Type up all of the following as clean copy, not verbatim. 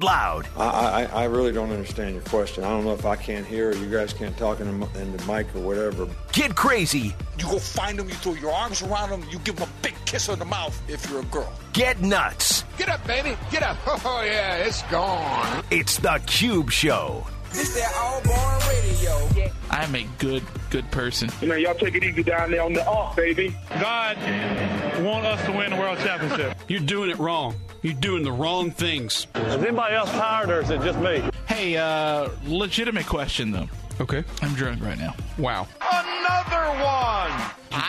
loud. I really don't understand your question. I don't know if I can't hear or you guys can't talk in the mic or whatever. Get crazy. You go find them, you throw your arms around them, you give them a big kiss on the mouth if you're a girl. Get nuts. Get up, baby. Get up. Oh, yeah, it's gone. It's The Cube Show. This that all-born radio. I'm a good person. Man, y'all take it easy down there on the off, baby. God want us to win the world championship. You're doing it wrong. You're doing the wrong things. Is anybody else tired or is it just me? Hey, legitimate question, though. Okay. I'm drunk right now. Wow. Another one.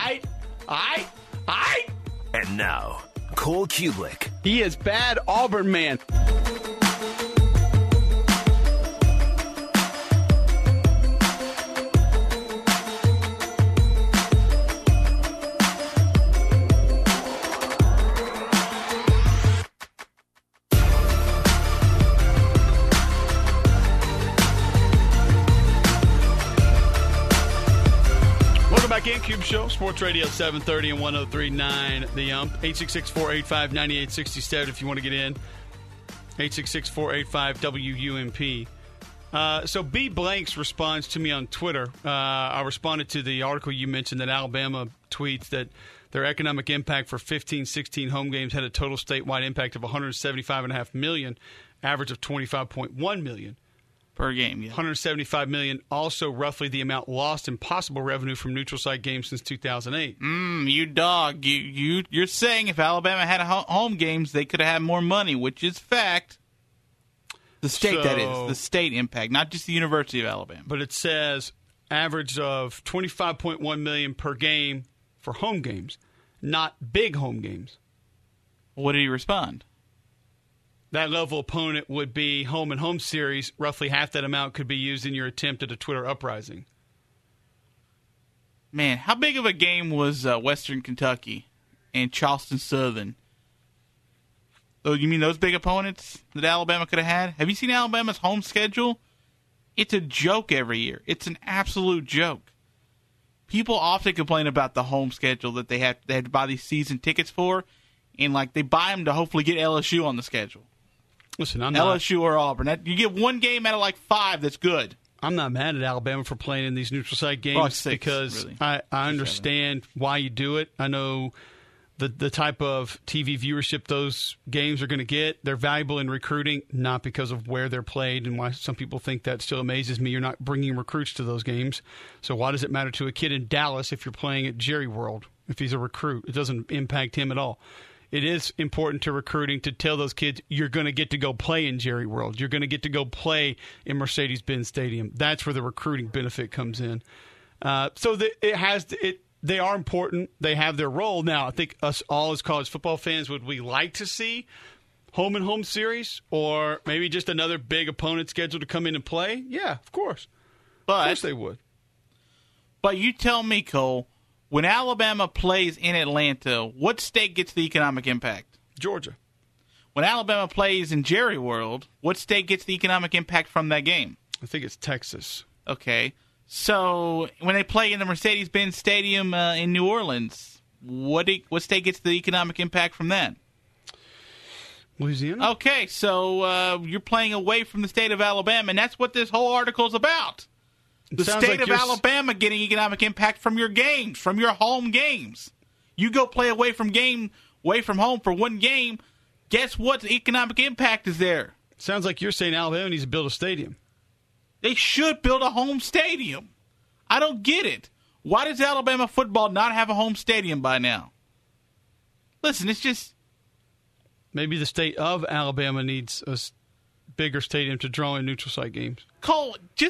And now, Cole Kubelik. He is bad Auburn man. Again, Cube Show, Sports Radio 730 and 103.9 The Ump. 866-485-9867 if you want to get in. 866-485-WUMP. So B. Blanks responds to me on Twitter. I responded to the article you mentioned that Alabama tweets that their economic impact for 15-16 home games had a total statewide impact of $175.5 million, average of $25.1 million. Per game, yeah. $175 million, also roughly the amount lost in possible revenue from neutral site games since 2008. You dog. You're saying if Alabama had home games, they could have had more money, which is fact. The state, that is. The state impact, not just the University of Alabama. But it says average of $25.1 million per game for home games, not big home games. What did he respond? That level opponent would be home and home series. Roughly half that amount could be used in your attempt at a Twitter uprising. Man, how big of a game was Western Kentucky and Charleston Southern? Oh, you mean those big opponents that Alabama could have had? Have you seen Alabama's home schedule? It's a joke every year. It's an absolute joke. People often complain about the home schedule that they have to buy these season tickets for, and like they buy them to hopefully get LSU on the schedule. Listen, I'm LSU or Auburn. You get one game out of like 5 that's good. I'm not mad at Alabama for playing in these neutral site games 6, because really. I understand why you do it. I know the type of TV viewership those games are going to get. They're valuable in recruiting, not because of where they're played and why some people think that still amazes me. You're not bringing recruits to those games. So why does it matter to a kid in Dallas if you're playing at Jerry World? If he's a recruit, it doesn't impact him at all. It is important to recruiting to tell those kids you're going to get to go play in Jerry World. You're going to get to go play in Mercedes-Benz Stadium. That's where the recruiting benefit comes in. They are important. They have their role. Now, I think us all as college football fans, would we like to see home and home series or maybe just another big opponent scheduled to come in and play? Yeah, of course. Of course they would. But you tell me, Cole, when Alabama plays in Atlanta, what state gets the economic impact? Georgia. When Alabama plays in Jerry World, what state gets the economic impact from that game? I think it's Texas. Okay. So when they play in the Mercedes-Benz Stadium in New Orleans, what state gets the economic impact from that? Louisiana. Okay, so you're playing away from the state of Alabama, and that's what this whole article is about. The state of Alabama getting economic impact from your games, from your home games. You go play away from home for one game, guess what? The economic impact is there. Sounds like you're saying Alabama needs to build a stadium. They should build a home stadium. I don't get it. Why does Alabama football not have a home stadium by now? Listen, it's just... Maybe the state of Alabama needs a bigger stadium to draw in neutral site games. Cole,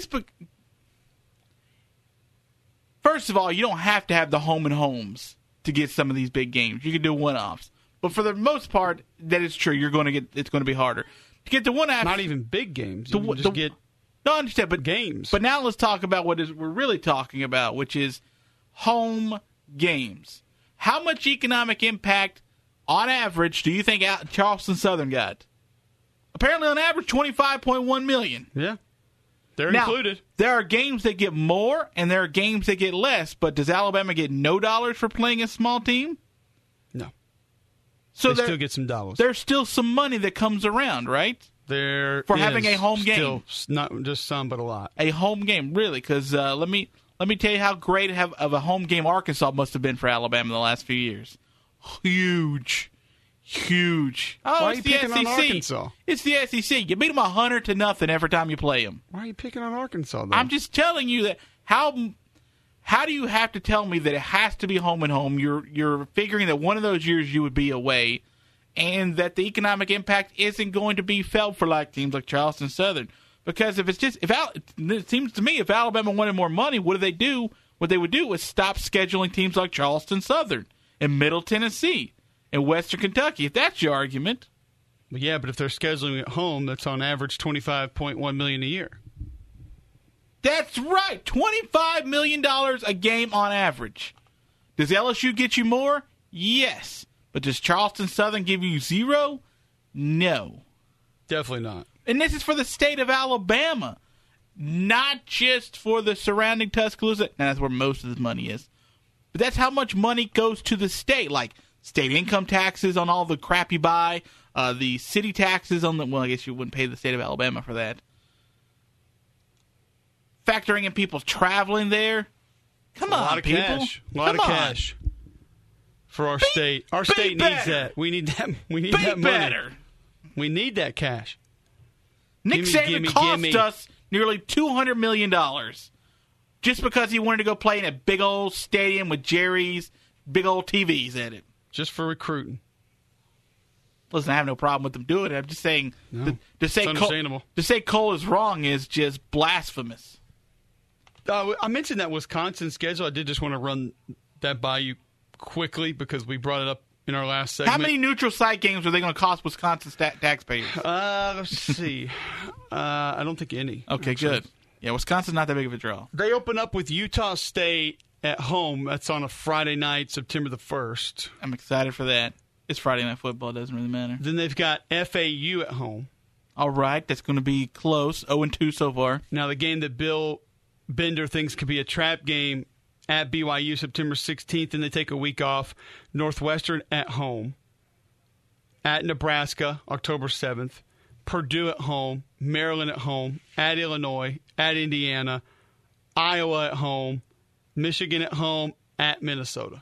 first of all, you don't have to have the home and homes to get some of these big games. You can do one-offs. But for the most part, that is true. It's going to be harder. To get the one-offs... Not even big games. No, I understand, but games. But now let's talk about what we're really talking about, which is home games. How much economic impact, on average, do you think Charleston Southern got? Apparently, on average, $25.1 million. Yeah, they're included. There are games that get more, and there are games that get less. But does Alabama get no dollars for playing a small team? No. So they still get some dollars. There's still some money that comes around, right? There for having is a home still game. Not just some, but a lot. A home game, really, because let me tell you how great of a home game Arkansas must have been for Alabama the last few years. Huge. Oh, Why are it's you the picking SEC. on Arkansas? It's the SEC. You beat them 100-0 every time you play them. Why are you picking on Arkansas, though? I'm just telling you that how do you have to tell me that it has to be home and home? You're figuring that one of those years you would be away, and that the economic impact isn't going to be felt for like teams like Charleston Southern. Because it seems to me if Alabama wanted more money, what they would do is stop scheduling teams like Charleston Southern and Middle Tennessee and Western Kentucky. If that's your argument. Yeah, but if they're scheduling at home, that's on average $25.1 million a year. That's right, $25 million a game on average. Does LSU get you more? Yes. But does Charleston Southern give you zero? No. Definitely not. And this is for the state of Alabama, not just for the surrounding Tuscaloosa. Now, that's where most of the money is. But that's how much money goes to the state, like state income taxes on all the crap you buy, the city taxes on the, well, I guess you wouldn't pay the state of Alabama for that. Factoring in people traveling there. Come on, a lot of people. cash. A lot of cash for our state. Our state needs that. We need that. We need that money. Better. We need that cash. Nick Saban cost us nearly $200 million just because he wanted to go play in a big old stadium with Jerry's big old TVs at it. Just for recruiting. Listen, I have no problem with them doing it. I'm just saying to say Cole is wrong is just blasphemous. I mentioned that Wisconsin schedule. I did just want to run that by you quickly because we brought it up in our last segment. How many neutral site games are they going to cost Wisconsin taxpayers? Let's see. I don't think any. Okay, actually. Good. Yeah, Wisconsin's not that big of a draw. They open up with Utah State at home. That's on a Friday night, September the 1st. I'm excited for that. It's Friday Night Football. It doesn't really matter. Then they've got FAU at home. All right. That's going to be close. 0-2 so far. Now, the game that Bill Bender thinks could be a trap game at BYU September 16th, and they take a week off. Northwestern at home. At Nebraska, October 7th. Purdue at home. Maryland at home. At Illinois. At Indiana. Iowa at home. Michigan at home. At Minnesota.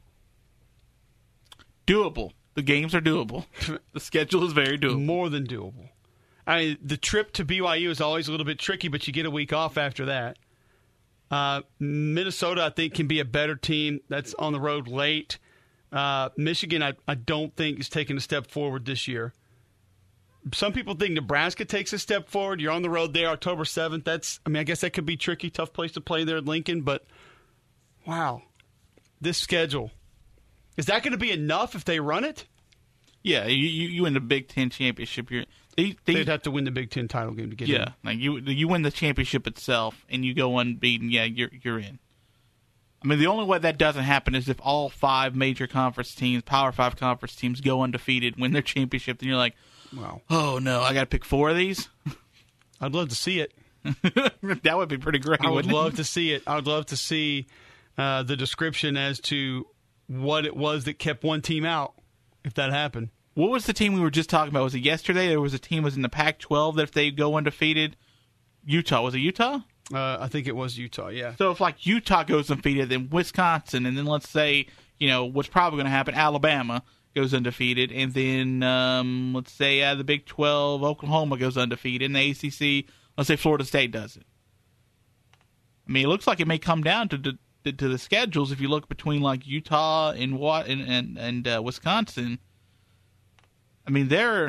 Doable. The games are doable. The schedule is very doable. More than doable. I mean, the trip to BYU is always a little bit tricky, but you get a week off after that. Minnesota, I think, can be a better team. That's on the road late. Michigan, I don't think, is taking a step forward this year. Some people think Nebraska takes a step forward. You're on the road there October 7th. I guess that could be tricky. Tough place to play there at Lincoln. But, wow, this schedule. Is that going to be enough if they run it? Yeah, you win the Big Ten championship. They'd have to win the Big Ten title game to get in. Yeah, like you win the championship itself and you go unbeaten. Yeah, you're in. I mean, the only way that doesn't happen is if all 5 major conference teams, Power 5 conference teams, go undefeated, win their championship. Then you're like, wow, oh no, I got to pick 4 of these. I'd love to see it. That would be pretty great. I would love to see it. I would love to see the description as to what it was that kept one team out, if that happened. What was the team we were just talking about? Was it yesterday? There was a team was in the Pac-12 that if they go undefeated, Utah. Was it Utah? I think it was Utah, yeah. So if, like, Utah goes undefeated, then Wisconsin, and then let's say, what's probably going to happen, Alabama goes undefeated, and then let's say the Big 12, Oklahoma goes undefeated, and the ACC, let's say Florida State does it. I mean, it looks like it may come down to the schedules if you look between, like, Utah and Wisconsin. I mean,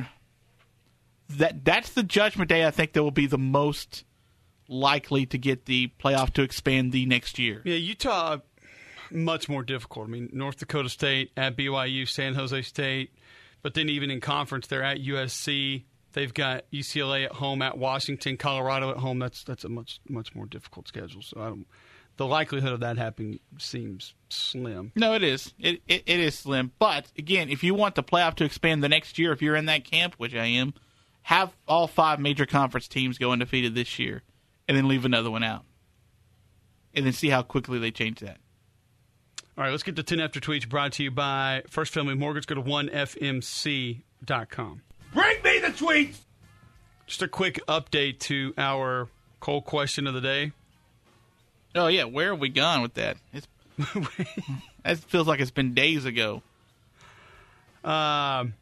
that's the judgment day I think that will be the most likely to get the playoff to expand the next year. Yeah, Utah, much more difficult. I mean, North Dakota State at BYU, San Jose State, but then even in conference, they're at USC. They've got UCLA at home, at Washington, Colorado at home. That's a much more difficult schedule. So the likelihood of that happening seems slim. No, it is. It is slim. But, again, if you want the playoff to expand the next year, if you're in that camp, which I am, have all 5 major conference teams go undefeated this year and then leave another one out. And then see how quickly they change that. All right, let's get to 10 After Tweets brought to you by First Family Mortgage. Go to 1FMC.com. Bring me the tweets! Just a quick update to our Cole question of the day. Oh, yeah. Where have we gone with that? That feels like it's been days ago. Because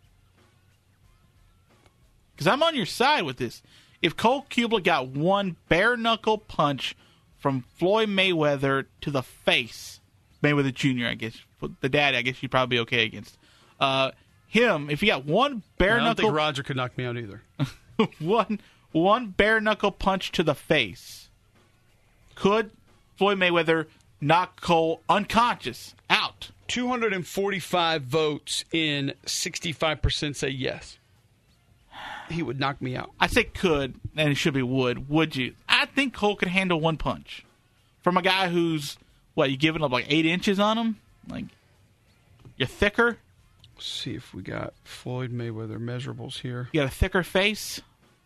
I'm on your side with this. If Cole Kublik got one bare-knuckle punch from Floyd Mayweather to the face, Mayweather Jr., I guess, the dad, I guess you'd probably be okay against. If he got one bare-knuckle... I don't think Roger could knock me out either. one bare-knuckle punch to the face, could Floyd Mayweather knock Cole unconscious out? 245 votes in 65% say yes. He would knock me out. I say could, and it should be would. Would you? I think Cole could handle one punch. From a guy who's, you giving up like 8 inches on him? Like, you're thicker? Let's see if we got Floyd Mayweather measurables here. You got a thicker face?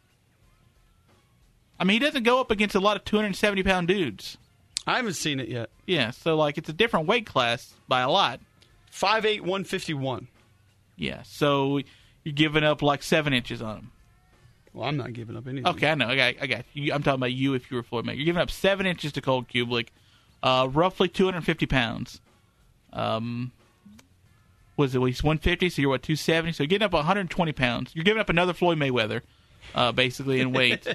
I mean, he doesn't go up against a lot of 270-pound dudes. I haven't seen it yet. Yeah, so, it's a different weight class by a lot. 5'8", 151. Yeah, so you're giving up 7 inches on him. Well, I'm not giving up anything. Okay, I know. I got you. I'm talking about you if you were Floyd Mayweather. You're giving up 7 inches to Cole Kublik, roughly 250 pounds. Was it? He's 150, so you're 270. So you're getting up 120 pounds. You're giving up another Floyd Mayweather, basically in weight.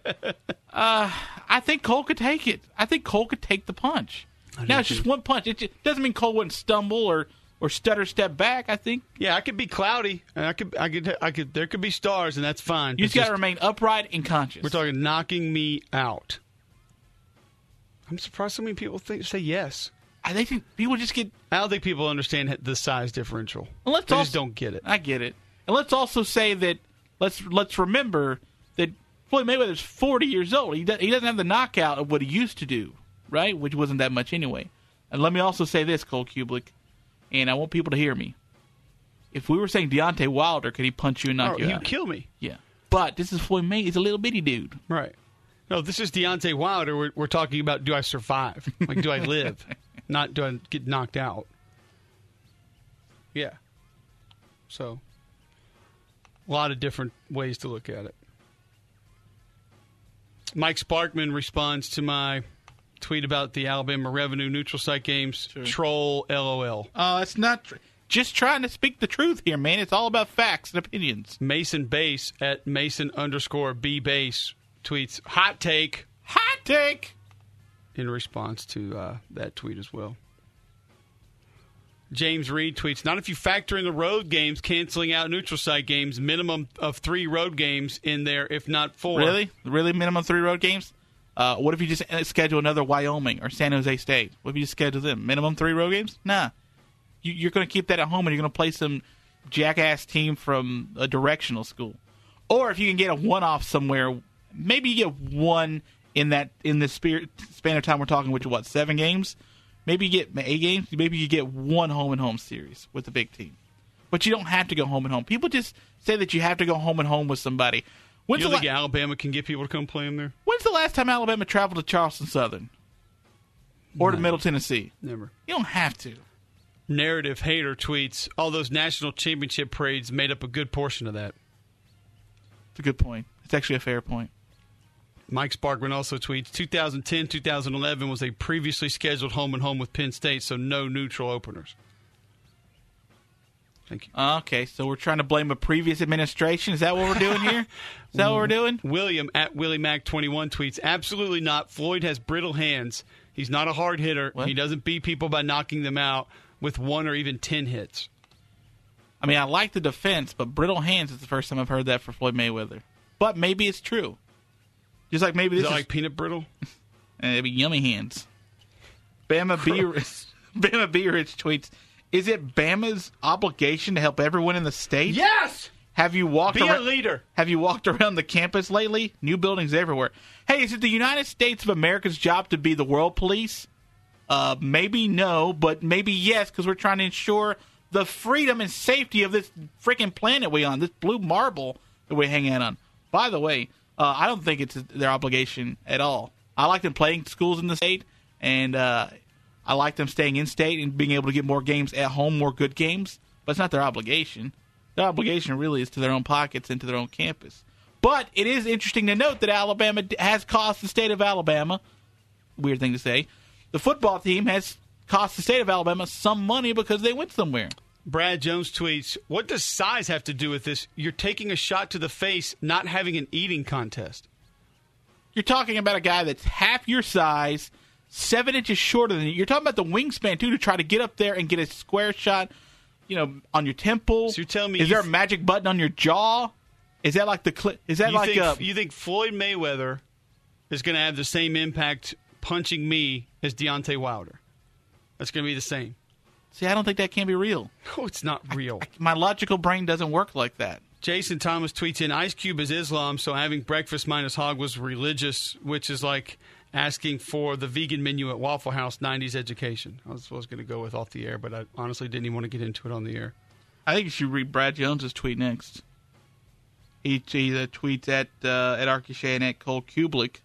I think Cole could take it. I think Cole could take the punch. Now it's just one punch. It doesn't mean Cole wouldn't stumble or stutter step back. I think. Yeah, I could be cloudy, and I could. There could be stars, and that's fine. You just got to remain upright and conscious. We're talking knocking me out. I'm surprised so many people say yes. I think people just get. I don't think people understand the size differential. Well, they just don't get it. I get it. And let's also say that let's remember that Floyd Mayweather's 40 years old. He doesn't have the knockout of what he used to do, right? Which wasn't that much anyway. And let me also say this, Cole Kublik, and I want people to hear me. If we were saying Deontay Wilder, could he punch you and knock you out? He'd kill me. Yeah. But this is Floyd Mayweather. He's a little bitty dude. Right. No, this is Deontay Wilder. We're talking about, do I survive? Do I live? Not do I get knocked out? Yeah. So, a lot of different ways to look at it. Mike Sparkman responds to my tweet about the Alabama revenue neutral site games. Sure. Troll, LOL. Oh, it's not just trying to speak the truth here, man. It's all about facts and opinions. Mason Base at Mason_B Base tweets, hot take. Hot take! In response to that tweet as well. James Reed tweets, not if you factor in the road games, canceling out neutral site games, minimum of 3 road games in there, if not 4. Really? Really minimum 3 road games? What if you just schedule another Wyoming or San Jose State? What if you just schedule them? Minimum 3 road games? Nah. You're going to keep that at home and you're going to play some jackass team from a directional school. Or if you can get a one-off somewhere, maybe you get one in the span of time we're talking, which is 7 games? Maybe you get 8 games. Maybe you get one home-and-home series with a big team. But you don't have to go home-and-home. People just say that you have to go home-and-home with somebody. You don't think Alabama can get people to come play them there? When's the last time Alabama traveled to Charleston Southern? Or to Middle Tennessee? Never. You don't have to. Narrative Hater tweets, all those national championship parades made up a good portion of that. It's a good point. It's actually a fair point. Mike Sparkman also tweets, 2010-2011 was a previously scheduled home-and-home with Penn State, so no neutral openers. Thank you. Okay, so we're trying to blame a previous administration? Is that what we're doing here? Is that what we're doing? William at WillieMac21 tweets, absolutely not. Floyd has brittle hands. He's not a hard hitter. What? He doesn't beat people by knocking them out with 1 or even 10 hits. I mean, I like the defense, but brittle hands is the first time I've heard that for Floyd Mayweather. But maybe it's true. Just like maybe this is like peanut brittle? And it'd be yummy hands. Bama B Rich tweets, is it Bama's obligation to help everyone in the state? Yes! Have you walked Be a leader. Have you walked around the campus lately? New buildings everywhere. Hey, is it the United States of America's job to be the world police? Maybe no, but maybe yes, because we're trying to ensure the freedom and safety of this freaking planet we're on, this blue marble that we hang out on. By the way, I don't think it's their obligation at all. I like them playing schools in the state, and I like them staying in state and being able to get more games at home, more good games, but it's not their obligation. Their obligation really is to their own pockets and to their own campus. But it is interesting to note that Alabama has cost the state of Alabama, weird thing to say, the football team has cost the state of Alabama some money because they went somewhere. Brad Jones tweets, what does size have to do with this? You're taking a shot to the face, not having an eating contest. You're talking about a guy that's half your size, 7 inches shorter than you. You're talking about the wingspan, too, to try to get up there and get a square shot, on your temple. So you're telling me is there a magic button on your jaw? Is that like you think Floyd Mayweather is going to have the same impact punching me as Deontay Wilder? That's going to be the same. See, I don't think that can be real. No, it's not real. My logical brain doesn't work like that. Jason Thomas tweets in, Ice Cube is Islam, so having breakfast minus hog was religious, which is like asking for the vegan menu at Waffle House 90s education. I was going to go with off the air, but I honestly didn't even want to get into it on the air. I think you should read Brad Jones's tweet next. He tweets at Arcachet and at Cole Kublik.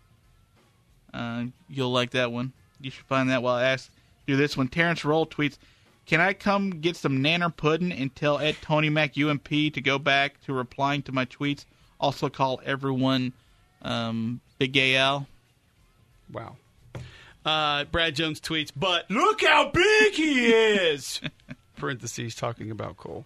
You'll like that one. You should find that while I do this one. Terrence Roll tweets, can I come get some nanner pudding and tell Ed Tony Mac UMP to go back to replying to my tweets? Also call everyone Big Gay Al. Wow. Brad Jones tweets, but look how big he is! Parentheses talking about Cole.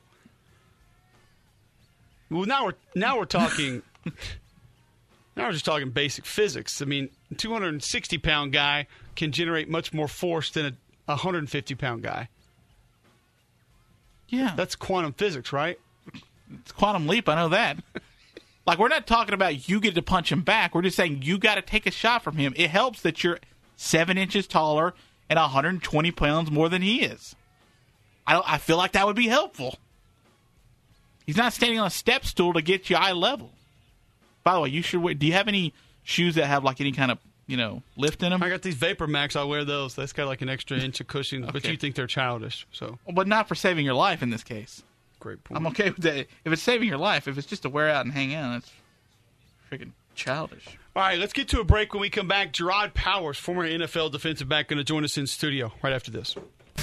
Well, now we're talking. Now we're just talking basic physics. I mean, a 260-pound guy can generate much more force than a 150-pound guy. Yeah, that's quantum physics, right? It's quantum leap. I know that. Like, we're not talking about you get to punch him back. We're just saying you got to take a shot from him. It helps that you're 7 inches taller and 120 pounds more than he is. I feel like that would be helpful. He's not standing on a step stool to get you eye level. By the way, you should wear. Do you have any shoes that have like any kind of lift in them? I got these Vapor Max. I'll wear those. That's got like an extra inch of cushion, okay. But you think they're childish, so. But not for saving your life in this case. Great point. I'm okay with that. If it's saving your life, if it's just to wear out and hang out, that's freaking childish. All right, let's get to a break. When we come back, Gerard Powers, former NFL defensive back, going to join us in studio right after this.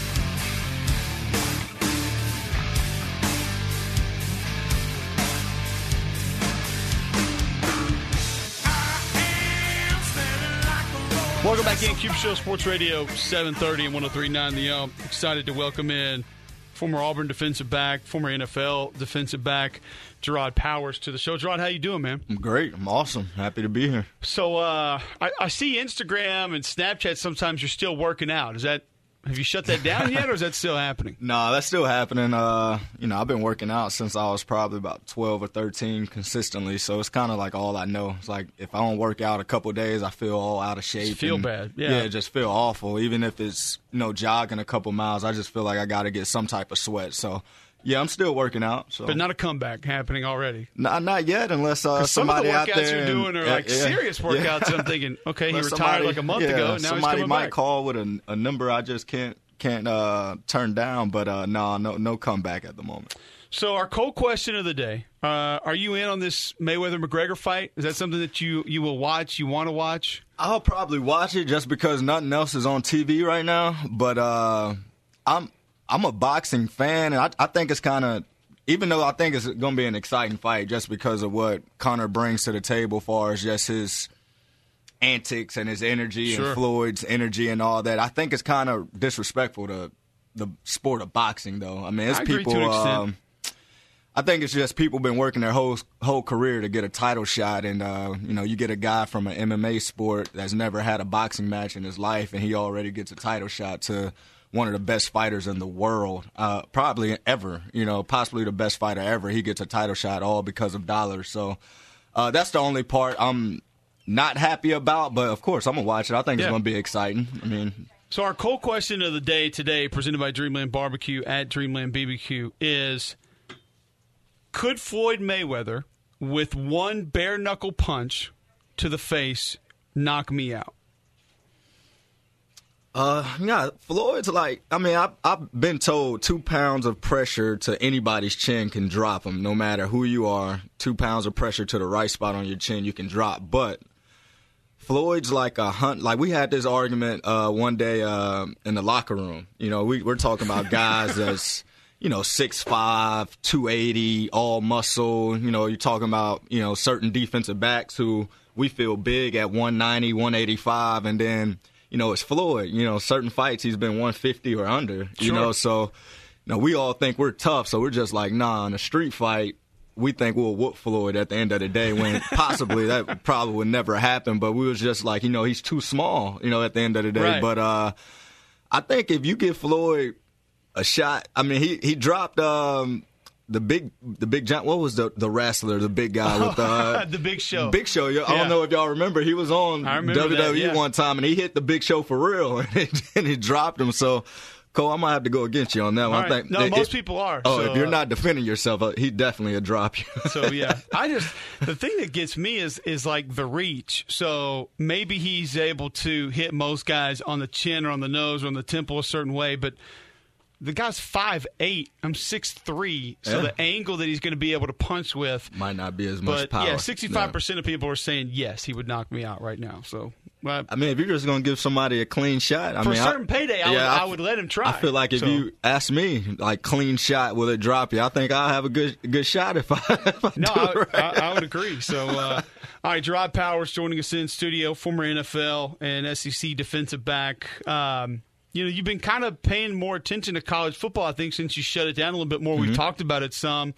Welcome back in, Cube Show, Sports Radio 730 and 103.9 The excited to welcome in former Auburn defensive back, former NFL defensive back, Gerard Powers to the show. Gerard, how you doing, man? I'm great. I'm awesome. Happy to be here. So I see Instagram and Snapchat sometimes you're still working out. Have you shut that down yet, or is that still happening? No, that's still happening. I've been working out since I was probably about 12 or 13 consistently, so it's kind of like all I know. It's like if I don't work out a couple of days, I feel all out of shape. Just feel bad. Yeah, just feel awful. Even if it's jogging a couple miles, I just feel like I got to get some type of sweat. So, yeah, I'm still working out. So. But not a comeback happening already? Not yet, unless somebody out there. Some of the workouts you're doing are like serious workouts. Yeah. I'm thinking, okay, he retired like a month ago, and now he's coming back. Somebody might call with a number I just can't turn down, but no comeback at the moment. So our cold question of the day, are you in on this Mayweather-McGregor fight? Is that something that you will watch, you want to watch? I'll probably watch it just because nothing else is on TV right now, but I'm a boxing fan, and I think it's kind of, even though I think it's going to be an exciting fight just because of what Conor brings to the table as far as just his antics and his energy and Floyd's energy and all that. I think it's kind of disrespectful to the sport of boxing, though. I mean, it's people. I think it's just people been working their whole career to get a title shot, and you get a guy from an MMA sport that's never had a boxing match in his life, and he already gets a title shot to one of the best fighters in the world, probably ever. Possibly the best fighter ever. He gets a title shot all because of dollars. So that's the only part I'm not happy about, but of course I'm gonna watch it. I think it's gonna be exciting. I mean, so our cold question of the day today, presented by Dreamland Barbecue at Dreamland BBQ, is: could Floyd Mayweather, with one bare knuckle punch to the face, knock me out? Floyd's like, I mean, I've been told 2 pounds of pressure to anybody's chin can drop him, no matter who you are. 2 pounds of pressure to the right spot on your chin, you can drop. But Floyd's like a hunt. Like, we had this argument one day in the locker room. We're talking about guys that's, 6'5", 280, all muscle. You're talking about, certain defensive backs who we feel big at 190, 185, and then, it's Floyd. Certain fights he's been 150 or under, Sure. So, we all think we're tough, so we're just like, nah, in a street fight, we think we'll whoop Floyd at the end of the day when possibly that probably would never happen, but we was just like, he's too small, at the end of the day. Right. But I think if you give Floyd a shot, I mean, he dropped the big giant. What was the wrestler, the big guy with the Big Show? Big Show. I don't know if y'all remember. He was on WWE one time, and he hit the Big Show for real, and he dropped him. So, Cole, I might have to go against you on that one. Right. I think most people are. Oh, so, if you're not defending yourself, he definitely will drop you. So yeah, the thing that gets me is like the reach. So maybe he's able to hit most guys on the chin or on the nose or on the temple a certain way, but the guy's 5'8". I'm 6'3", so the angle that he's going to be able to punch with might not be as much power. Yeah, 65% of people are saying yes, he would knock me out right now. So. I mean, if you're just going to give somebody a clean shot, for a certain payday, I would let him try. I feel like if you ask me, like, clean shot, will it drop you? I think I'll have a good shot if I I would agree. So, all right, Jerrod Powers joining us in studio, former NFL and SEC defensive back. You've been kind of paying more attention to college football, I think, since you shut it down a little bit more. Mm-hmm. We've talked about it some.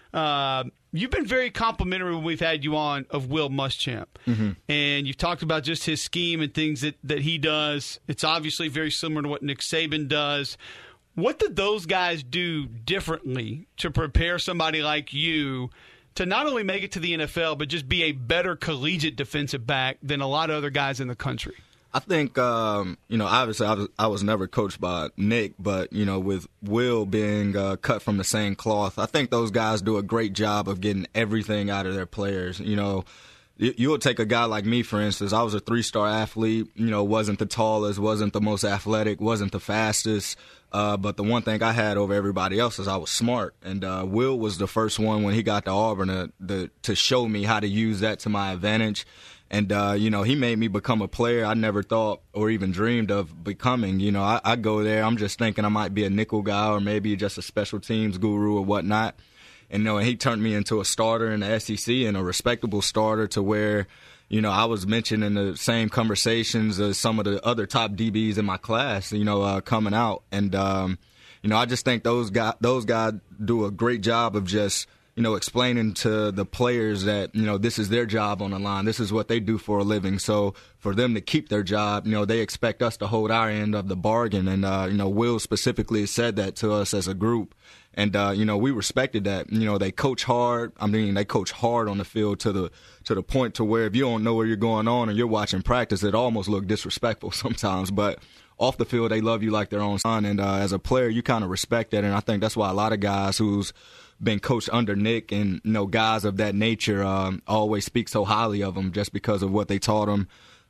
You've been very complimentary when we've had you on of Will Muschamp. Mm-hmm. And you've talked about just his scheme and things that he does. It's obviously very similar to what Nick Saban does. What did those guys do differently to prepare somebody like you to not only make it to the NFL, but just be a better collegiate defensive back than a lot of other guys in the country? I think, obviously I was never coached by Nick, but, with Will being cut from the same cloth, I think those guys do a great job of getting everything out of their players. You'll take a guy like me, for instance. I was a 3-star athlete, wasn't the tallest, wasn't the most athletic, wasn't the fastest. But the one thing I had over everybody else is I was smart. And Will was the first one when he got to Auburn to show me how to use that to my advantage. And, he made me become a player I never thought or even dreamed of becoming. I go there, I'm just thinking I might be a nickel guy or maybe just a special teams guru or whatnot. And, he turned me into a starter in the SEC and a respectable starter to where, I was mentioned in the same conversations as some of the other top DBs in my class, coming out. And, I just think those guys do a great job of just – explaining to the players that, this is their job on the line. This is what they do for a living. So for them to keep their job, they expect us to hold our end of the bargain. And, Will specifically said that to us as a group. And, we respected that. They coach hard. I mean, they coach hard on the field to the point to where if you don't know where you're going on and you're watching practice, it almost look disrespectful sometimes. But off the field, they love you like their own son. And as a player, you kind of respect that. And I think that's why a lot of guys who's been coached under Nick and guys of that nature always speak so highly of him just because of what they taught him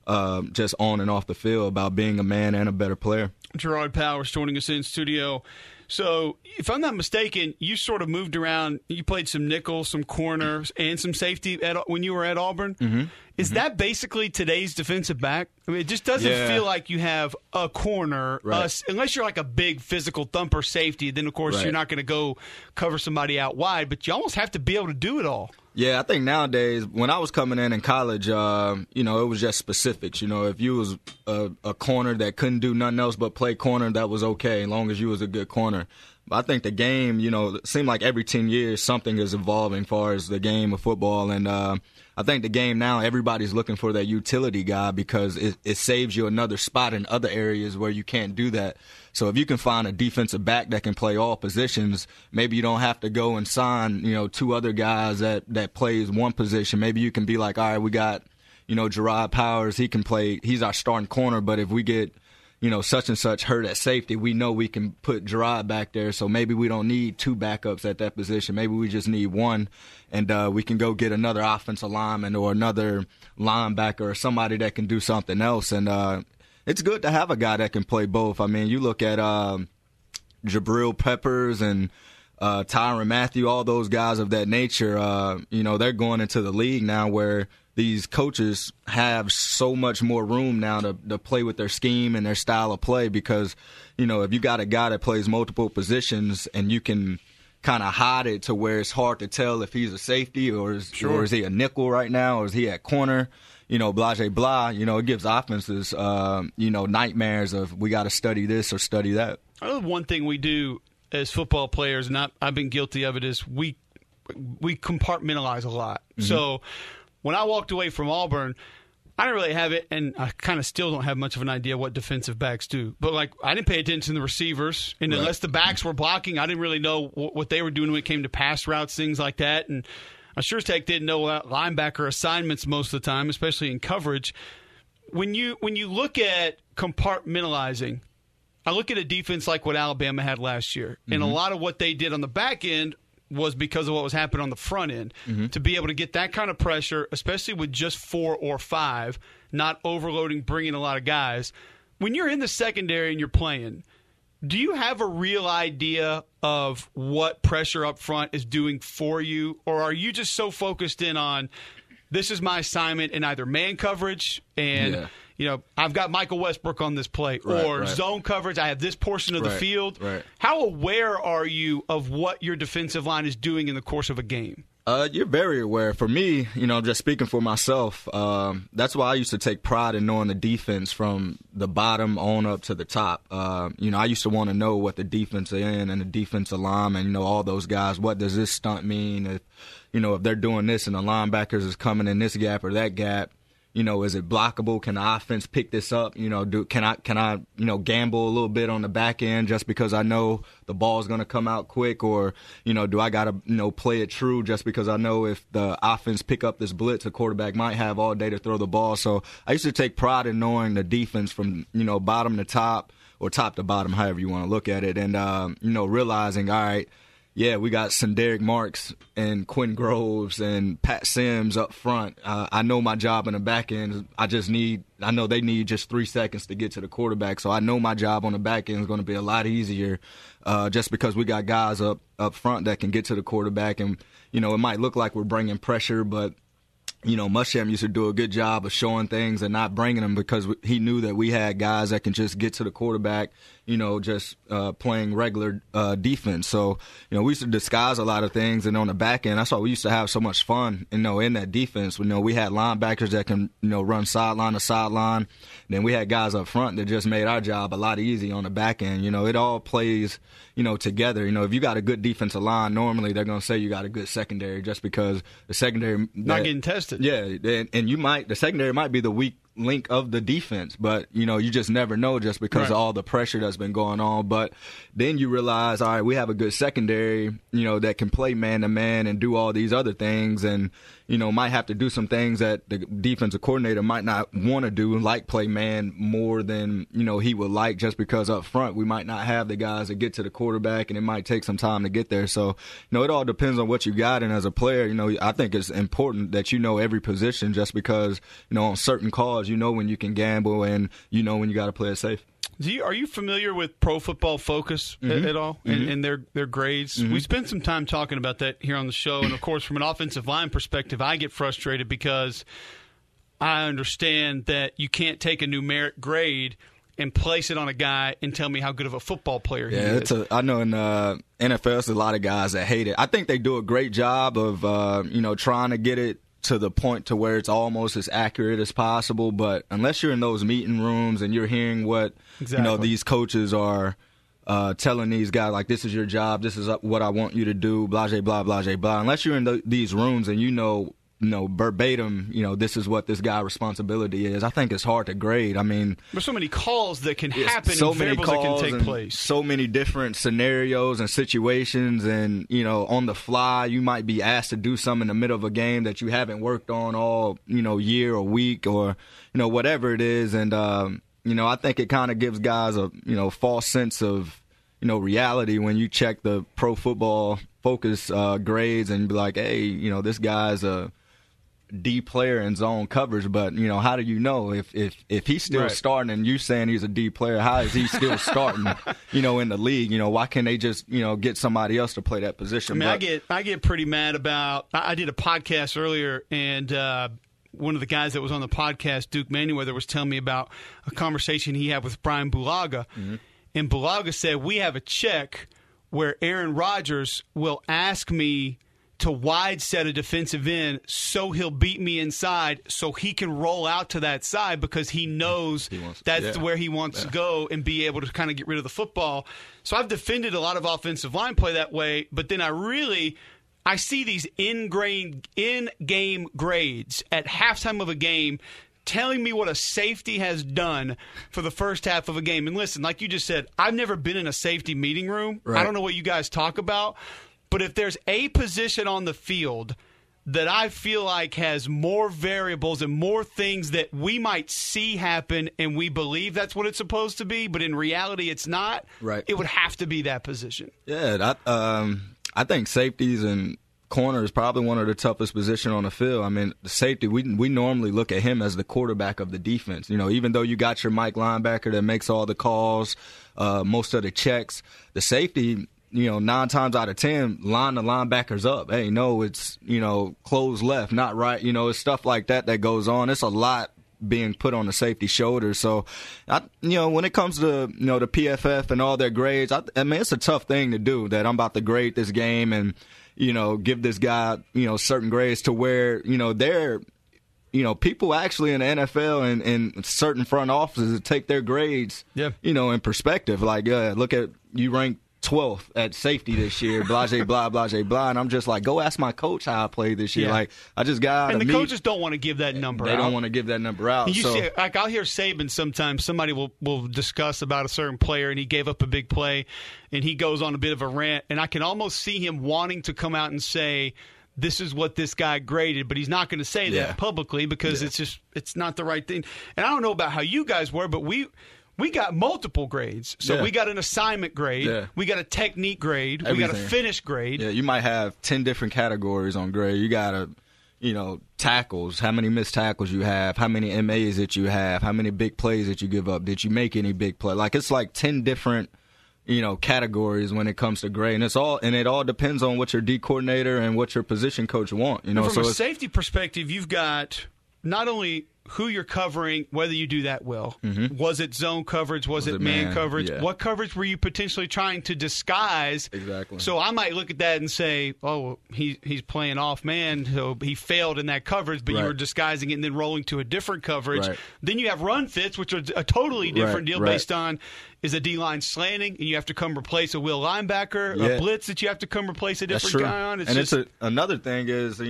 just on and off the field about being a man and a better player. Jerrod Powers joining us in studio. So, if I'm not mistaken, you sort of moved around. You played some nickel, some corners, and some safety when you were at Auburn. Mm-hmm. Is that basically today's defensive back? I mean, it just doesn't feel like you have a corner, right. Unless you're like a big physical thumper safety. Then, of course, you're not going to go cover somebody out wide. But you almost have to be able to do it all. Yeah, I think nowadays, when I was coming in college, it was just specifics. If you was a corner that couldn't do nothing else but play corner, that was okay, as long as you was a good corner. But I think the game, it seemed like every 10 years something is evolving as far as the game of football. And I think the game now, everybody's looking for that utility guy because it saves you another spot in other areas where you can't do that. So if you can find a defensive back that can play all positions, maybe you don't have to go and sign, 2 other guys that plays one position. Maybe you can be like, all right, we got, Jerrod Powers. He can play. He's our starting corner. But if we get, such and such hurt at safety, we know we can put Jerrod back there. So maybe we don't need 2 backups at that position. Maybe we just need 1, and we can go get another offensive lineman or another linebacker or somebody that can do something else. And it's good to have a guy that can play both. I mean, you look at Jabril Peppers and Tyrann Mathieu, all those guys of that nature, they're going into the league now where these coaches have so much more room now to play with their scheme and their style of play because, if you got a guy that plays multiple positions and you can kind of hide it to where it's hard to tell if he's a safety or is he a nickel right now or is he at corner, blah, it gives offenses, nightmares of we got to study this or study that. One thing we do as football players, and I've been guilty of it, is we compartmentalize a lot. Mm-hmm. So when I walked away from Auburn, I didn't really have it, and I kind of still don't have much of an idea what defensive backs do. But, I didn't pay attention to the receivers, and unless the backs were blocking, I didn't really know what they were doing when it came to pass routes, things like that. And I sure as heck didn't know linebacker assignments most of the time, especially in coverage. When you look at compartmentalizing, I look at a defense like what Alabama had last year, and a lot of what they did on the back end was because of what was happening on the front end. Mm-hmm. To be able to get that kind of pressure, especially with just 4 or 5, not overloading, bringing a lot of guys. When you're in the secondary and you're playing, do you have a real idea of what pressure up front is doing for you, or are you just so focused in on this is my assignment in either man coverage and I've got Michael Westbrook on this play, or zone coverage, I have this portion of the field. Right. How aware are you of what your defensive line is doing in the course of a game? You're very aware. For me, just speaking for myself, that's why I used to take pride in knowing the defense from the bottom on up to the top. I used to want to know what the defense end and the defensive lineman, all those guys, what does this stunt mean? If they're doing this and the linebackers is coming in this gap or that gap, is it blockable? Can the offense pick this up? Can I gamble a little bit on the back end just because I know the ball is going to come out quick, or do I got to play it true just because I know if the offense pick up this blitz, a quarterback might have all day to throw the ball. So I used to take pride in knowing the defense from bottom to top or top to bottom, however you want to look at it, and realizing, all right, yeah, we got Senderick Marks and Quinn Groves and Pat Sims up front. I know my job in the back end. I know they need just 3 seconds to get to the quarterback. So I know my job on the back end is going to be a lot easier just because we got guys up front that can get to the quarterback. And, it might look like we're bringing pressure, but Muschamp used to do a good job of showing things and not bringing them because he knew that we had guys that can just get to the quarterback, just playing regular defense. So, we used to disguise a lot of things, and on the back end, that's why we used to have so much fun, in that defense. We had linebackers that can, run sideline to sideline. Then we had guys up front that just made our job a lot easier on the back end. It all plays, together. If you got a good defensive line, normally they're going to say you got a good secondary just because the secondary not getting tested. Yeah, and the secondary might be the weak link of the defense, but you just never know just because of all the pressure that's been going on. But then you realize, all right, we have a good secondary, that can play man to man and do all these other things, and might have to do some things that the defensive coordinator might not want to do, like play man more than he would like, just because up front we might not have the guys that get to the quarterback, and it might take some time to get there. So it all depends on what you got, and as a player, I think it's important that every position, just because on certain calls when you can gamble and when you got to play it safe. Are you familiar with Pro Football Focus at all and their grades? Mm-hmm. We spent some time talking about that here on the show, and of course, from an offensive line perspective, I get frustrated because I understand that you can't take a numeric grade and place it on a guy and tell me how good of a football player he is. I know in NFL, there's a lot of guys that hate it. I think they do a great job of trying to get it to the point to where it's almost as accurate as possible, but unless you're in those meeting rooms and you're hearing what these coaches are telling these guys, like, this is your job, this is what I want you to do, blah, blah, blah, blah, blah. Unless you're in these rooms and verbatim, this is what this guy's responsibility is, I think it's hard to grade. I mean, there's so many calls that can happen, so many variables that can take place. So many different scenarios and situations, and, on the fly, you might be asked to do something in the middle of a game that you haven't worked on all, year or week or, whatever it is. And, I think it kind of gives guys a, false sense of, reality when you check the Pro Football Focus grades and be like, hey, this guy's a D player in zone coverage, but how do you know if he's still starting and you saying he's a D player? How is he still starting? In the league, why can't they just get somebody else to play that position? I mean, I get pretty mad about. I did a podcast earlier, and one of the guys that was on the podcast, Duke Manyweather, was telling me about a conversation he had with Brian Bulaga, and Bulaga said we have a check where Aaron Rodgers will ask me to wide set a defensive end so he'll beat me inside so he can roll out to that side because he knows that's where he wants to go and be able to kind of get rid of the football. So I've defended a lot of offensive line play that way, but then I see these in-game grades at halftime of a game telling me what a safety has done for the first half of a game. And listen, like you just said, I've never been in a safety meeting room. Right. I don't know what you guys talk about. But if there's a position on the field that I feel like has more variables and more things that we might see happen and we believe that's what it's supposed to be, but in reality it's not, it would have to be that position. Yeah, I think safeties and corner is probably one of the toughest positions on the field. I mean, the safety, we normally look at him as the quarterback of the defense. Even though you got your Mike linebacker that makes all the calls, most of the checks, the safety, 9 times out of 10, line the linebackers up. Hey, no, it's, close left, not right. It's stuff like that goes on. It's a lot being put on the safety shoulders. So, when it comes to, the PFF and all their grades, I mean, it's a tough thing to do that I'm about to grade this game and, give this guy, certain grades to where, they're, people actually in the NFL and in certain front offices take their grades, in perspective. Like, look at, you rank 12th at safety this year, blah, blah, blah, blah. And I'm just like, go ask my coach how I played this year. Like, I just got out and of the coaches don't want to give that number out. They don't want to give that number out. You see, like, I'll hear Saban sometimes. Somebody will discuss about a certain player, and he gave up a big play, and he goes on a bit of a rant, and I can almost see him wanting to come out and say, this is what this guy graded, but he's not going to say that publicly because it's not the right thing. And I don't know about how you guys were, but we got multiple grades. So we got an assignment grade. We got a technique grade. Everything. We got a finish grade. Yeah, you might have 10 different categories on grade. You got tackles, how many missed tackles you have, how many MAs that you have, how many big plays that you give up. Did you make any big play? Like, it's like 10 different, categories when it comes to grade. And it all depends on what your D coordinator and what your position coach want. From a safety perspective, you've got not only who you're covering, whether you do that well. Was it zone coverage? Was it man coverage? Yeah. What coverage were you potentially trying to disguise? Exactly. So I might look at that and say, oh, he's playing off man, so he failed in that coverage, but you were disguising it and then rolling to a different coverage. Then you have run fits, which are a totally different deal based on is a D-line slanting, and you have to come replace a will linebacker, a blitz that you have to come replace a different guy on. Another thing is,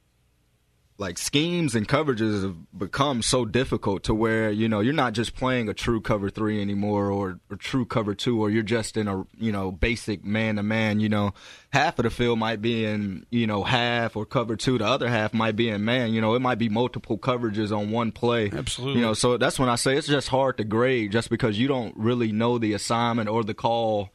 like, schemes and coverages have become so difficult to where, you're not just playing a true cover 3 anymore or true cover 2, or you're just in a, basic man-to-man. Half of the field might be in, half or cover 2. The other half might be in man. It might be multiple coverages on one play. Absolutely. So that's when I say it's just hard to grade just because you don't really know the assignment or the call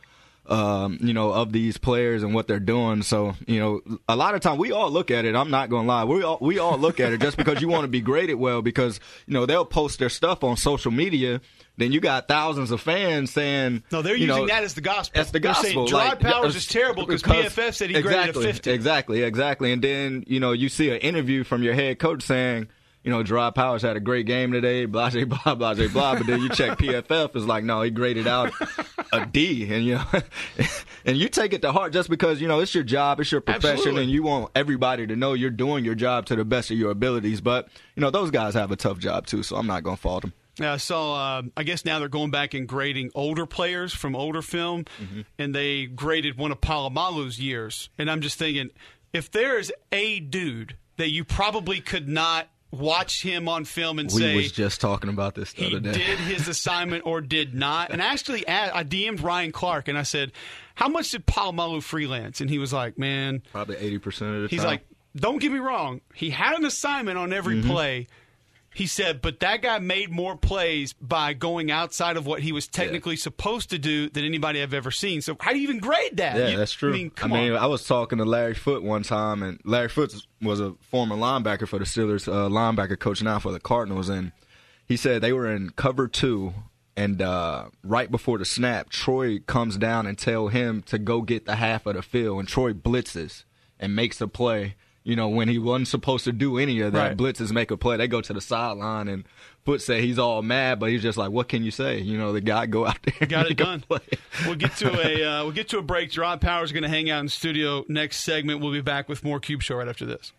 of these players and what they're doing. So, a lot of time we all look at it. I'm not going to lie. We all look at it just because you want to be graded well because, they'll post their stuff on social media. Then you got thousands of fans saying... No, they're using that as the gospel. That's the gospel. They're saying Gerard Powers is terrible because PFF said he graded a 50. Exactly. And then, you see an interview from your head coach saying... Gerard Powers had a great game today, blah, blah, blah, blah. But then you check PFF, it's like, no, he graded out a D. And, and you take it to heart just because, it's your job, it's your profession, Absolutely. And you want everybody to know you're doing your job to the best of your abilities. But, those guys have a tough job, too, so I'm not going to fault them. Yeah, so I guess now they're going back and grading older players from older film, and they graded one of Palomalu's years. And I'm just thinking, if there's a dude that you probably could not watch him on film and say... We was just talking about this the other day. He did his assignment or did not. And actually, I DM'd Ryan Clark, and I said, how much did Palomalu freelance? And he was like, man... Probably 80% of the time. He's like, don't get me wrong. He had an assignment on every play. He said, but that guy made more plays by going outside of what he was technically supposed to do than anybody I've ever seen. So how do you even grade that? Yeah, that's true. I was talking to Larry Foote one time, and Larry Foote was a former linebacker for the Steelers, linebacker coach now for the Cardinals, and he said they were in cover 2, and right before the snap, Troy comes down and tell him to go get the half of the field, and Troy blitzes and makes a play. You know, when he wasn't supposed to do any of that, blitzes make a play. They go to the sideline, and Foote say he's all mad, but he's just like, what can you say? You know, the guy go out there and got it make a done. play. We'll get to a break. Gerard Powers is going to hang out in the studio next segment. We'll be back with more Cube Show right after this.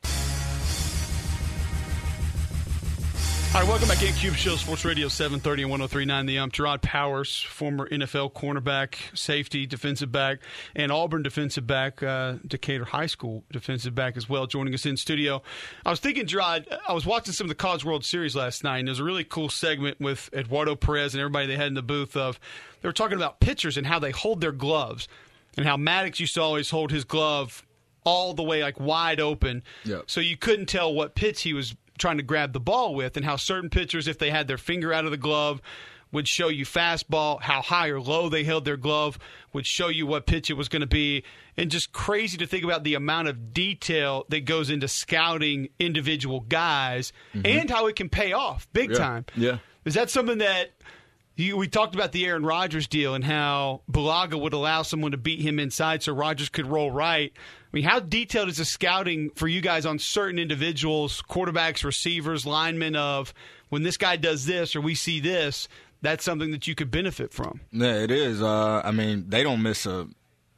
All right, welcome back in Cube Show, Sports Radio 730 and 103.9 The Gerard Powers, former NFL cornerback, safety, defensive back, and Auburn defensive back, Decatur High School defensive back as well, joining us in studio. I was thinking, Gerard, I was watching some of the College World Series last night, and there's a really cool segment with Eduardo Perez and everybody they had in the booth of, they were talking about pitchers and how they hold their gloves, and how Maddox used to always hold his glove all the way like wide open, so you couldn't tell what pitch he was trying to grab the ball with, and how certain pitchers, if they had their finger out of the glove, would show you fastball, how high or low they held their glove would show you what pitch it was going to be, and just crazy to think about the amount of detail that goes into scouting individual guys and how it can pay off big time. Yeah. Is that something that we talked about the Aaron Rodgers deal and how Bulaga would allow someone to beat him inside so Rodgers could roll right. I mean, how detailed is the scouting for you guys on certain individuals, quarterbacks, receivers, linemen, of when this guy does this or we see this, that's something that you could benefit from? Yeah, it is. I mean, they don't miss a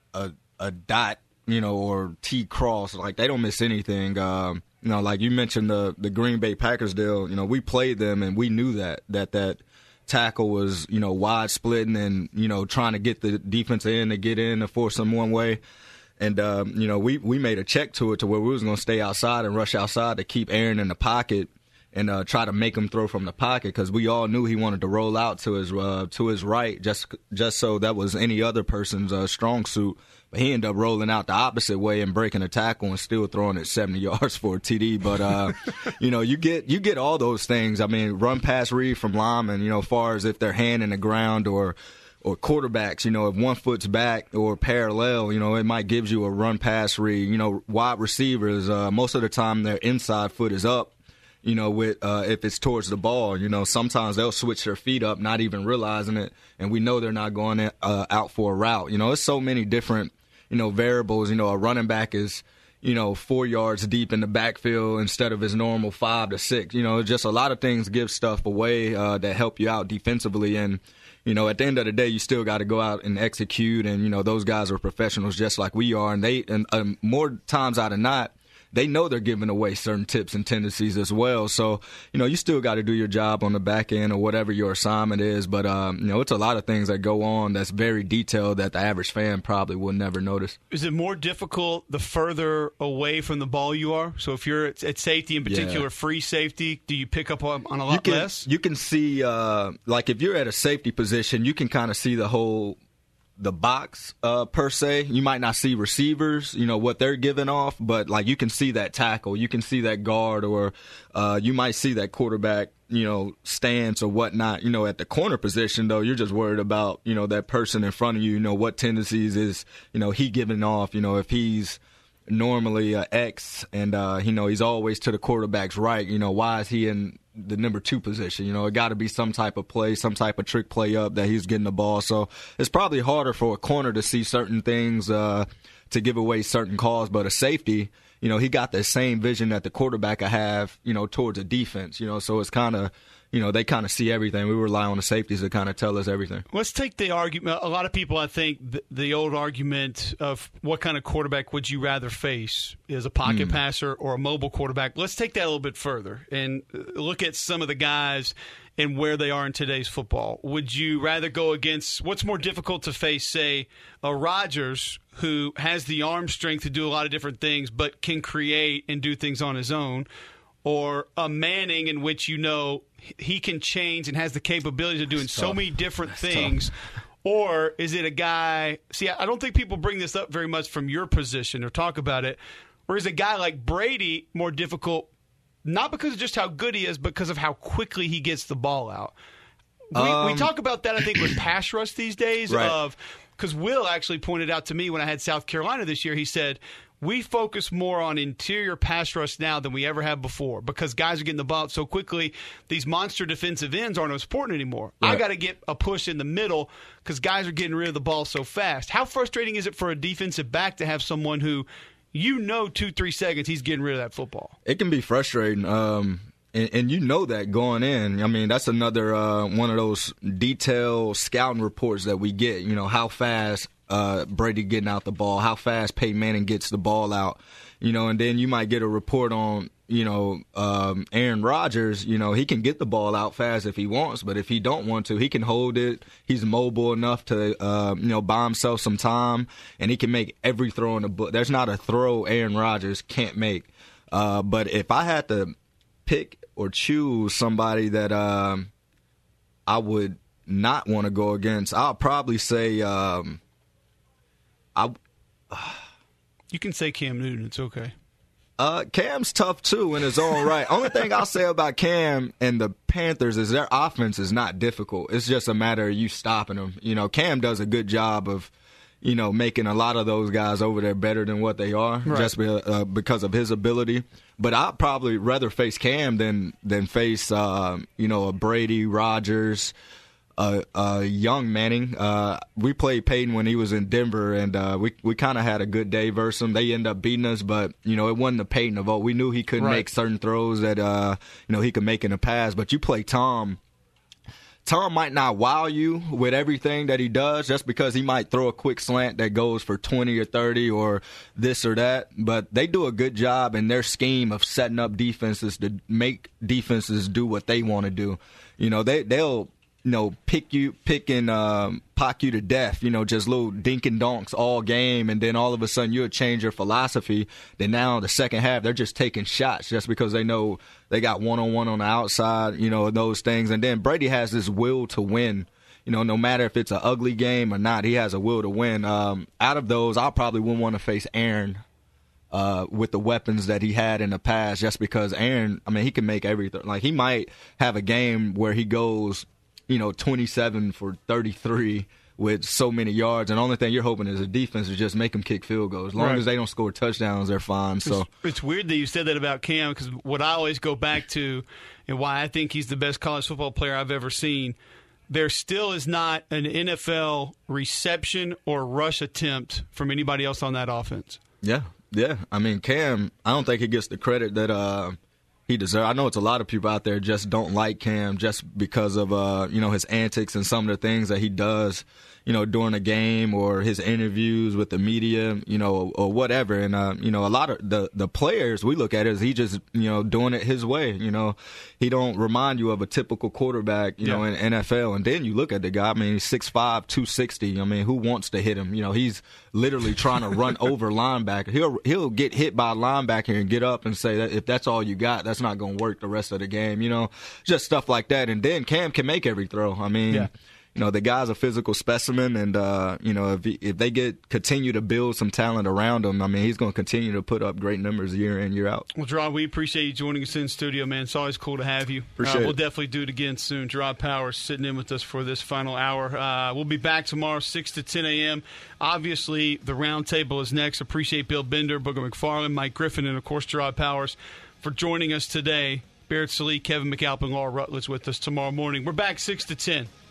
dot, you know, or T cross. Like, they don't miss anything. You know, like you mentioned the Green Bay Packers deal. You know, we played them and we knew that tackle was, you know, wide splitting and, you know, trying to get the defensive end to get in to force them one way. And, you know, we made a check to it to where we was going to stay outside and rush outside to keep Aaron in the pocket and try to make him throw from the pocket, because we all knew he wanted to roll out to his right just so that was any other person's strong suit. But he ended up rolling out the opposite way and breaking a tackle and still throwing it 70 yards for a TD. But, you know, you get all those things. I mean, run, pass, read from linemen, you know, as far as if they're hand in the ground or quarterbacks, you know, if one foot's back or parallel, you know, it might give you a run, pass, read. You know, wide receivers, most of the time their inside foot is up, you know, with if it's towards the ball. You know, sometimes they'll switch their feet up, not even realizing it, and we know they're not going out for a route. You know, it's so many different, you know, variables. You know, a running back is, you know, 4 yards deep in the backfield instead of his normal 5 to 6. You know, just a lot of things give stuff away that help you out defensively. And, you know, at the end of the day, you still got to go out and execute. And, you know, those guys are professionals just like we are. And more times out of not, they know they're giving away certain tips and tendencies as well. So, you know, you still got to do your job on the back end or whatever your assignment is. But, you know, it's a lot of things that go on that's very detailed that the average fan probably will never notice. Is it more difficult the further away from the ball you are? So if you're at safety, in particular, free safety, do you pick up on a lot less? You can see, like if you're at a safety position, you can kind of see the box per se. You might not see receivers, you know, what they're giving off, but like you can see that tackle, you can see that guard, or you might see that quarterback, you know, stance or whatnot. You know, at the corner position though, you're just worried about, you know, that person in front of you, you know, what tendencies is, you know, he giving off. You know, if he's normally X and you know, he's always to the quarterback's right, you know, why is he in the number 2 position? You know, it got to be some type of play, some type of trick play up that he's getting the ball. So it's probably harder for a corner to see certain things to give away certain calls. But a safety, you know, he got the same vision that the quarterback I have, you know, towards a defense, you know, so it's kind of, you know, they kind of see everything. We rely on the safeties to kind of tell us everything. Let's take the argument. A lot of people, I think, the old argument of what kind of quarterback would you rather face, is a pocket passer or a mobile quarterback. Let's take that a little bit further and look at some of the guys and where they are in today's football. Would you rather go against, what's more difficult to face, say, a Rodgers who has the arm strength to do a lot of different things but can create and do things on his own, or a Manning in which you know he can change and has the capability of doing so many different things? Or is it a guy – see, I don't think people bring this up very much from your position or talk about it. Or is a guy like Brady more difficult not because of just how good he is, but because of how quickly he gets the ball out. We talk about that, I think, with pass rush these days. Right. Because Will actually pointed out to me when I had South Carolina this year, he said, we focus more on interior pass rush now than we ever have before because guys are getting the ball out so quickly. These monster defensive ends aren't as important anymore. Right. I got to get a push in the middle because guys are getting rid of the ball so fast. How frustrating is it for a defensive back to have someone who, 2-3 seconds, he's getting rid of that football? It can be frustrating. And you know that going in. I mean, that's another one of those detailed scouting reports that we get, how fast Brady getting out the ball, how fast Peyton Manning gets the ball out, and then you might get a report on, Aaron Rodgers, he can get the ball out fast if he wants, but if he don't want to, he can hold it. He's mobile enough to, buy himself some time, and he can make every throw in the book. There's not a throw Aaron Rodgers can't make. But if I had to pick or choose somebody that I would not want to go against, I'll probably say you can say Cam Newton. It's okay. Cam's tough, too, in his own right. Only thing I'll say about Cam and the Panthers is their offense is not difficult. It's just a matter of you stopping them. Cam does a good job of, making a lot of those guys over there better than what they are, right, just because of his ability. But I'd probably rather face Cam than face, a Brady, Rodgers, young Manning. We played Peyton when he was in Denver, and we kind of had a good day versus him. They ended up beating us, but, it wasn't the Peyton of old. We knew he couldn't make certain throws that, he could make in the past. But you play Tom. Tom might not wow you with everything that he does just because he might throw a quick slant that goes for 20 or 30 or this or that. But they do a good job in their scheme of setting up defenses to make defenses do what they want to do. They'll pick and pock you to death, just little dink and donks all game, and then all of a sudden you'll change your philosophy. Then now the second half, they're just taking shots just because they know they got one-on-one on the outside, those things. And then Brady has this will to win. No matter if it's an ugly game or not, he has a will to win. Out of those, I probably wouldn't want to face Aaron with the weapons that he had in the past just because Aaron, he can make everything. Like, he might have a game where he goes – 27 for 33 with so many yards, and the only thing you're hoping is the defense is just make them kick field goals. As long as they don't score touchdowns, they're fine. So it's weird that you said that about Cam, because what I always go back to and why I think he's the best college football player I've ever seen, there still is not an NFL reception or rush attempt from anybody else on that offense. Yeah. Cam, I don't think he gets the credit that he deserves. I know it's a lot of people out there just don't like Cam just because of his antics and some of the things that he does, during a game or his interviews with the media, or whatever. And a lot of the players we look at it as he just doing it his way. He don't remind you of a typical quarterback, in NFL. And then you look at the guy. He's 6'5", 260. Who wants to hit him? He's literally trying to run over linebacker. He'll get hit by a linebacker and get up and say that if that's all you got, that's not going to work the rest of the game. Just stuff like that. And then Cam can make every throw. The guy's a physical specimen, and if they continue to build some talent around him, he's going to continue to put up great numbers year in, year out. Well, Gerard, we appreciate you joining us in studio, man. It's always cool to have you. Appreciate it. We'll definitely do it again soon. Gerard Powers sitting in with us for this final hour. We'll be back tomorrow, 6 to 10 a.m. Obviously, the roundtable is next. Appreciate Bill Bender, Booger McFarland, Mike Griffin, and, of course, Gerard Powers for joining us today. Barrett Sallee, Kevin McAlpin, Laura Rutledge with us tomorrow morning. We're back 6 to 10.